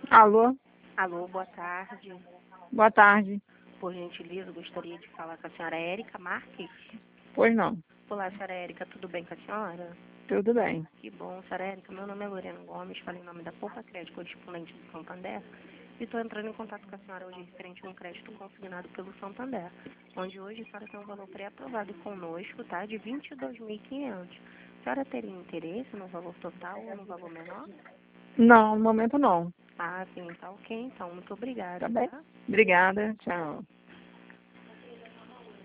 Alô, Alô, boa tarde. boa tarde. Por gentileza, gostaria de falar com a senhora Érica Marques. Pois não, Olá, senhora Érica, tudo bem com a senhora? tudo bem. Que bom, senhora Érica. Meu nome é Lorena Gomes, falei em nome da Poupa Crédito, correspondente do Santander, e estou entrando em contato com a senhora hoje referente a um crédito consignado pelo Santander, onde hoje a senhora tem um valor pré-aprovado conosco, tá, de 22.500. A senhora teria interesse no valor total ou no valor menor? Não, no momento não. Ah, sim, tá ok, então. Muito Tá obrigada, bem? tá? Obrigada, tchau.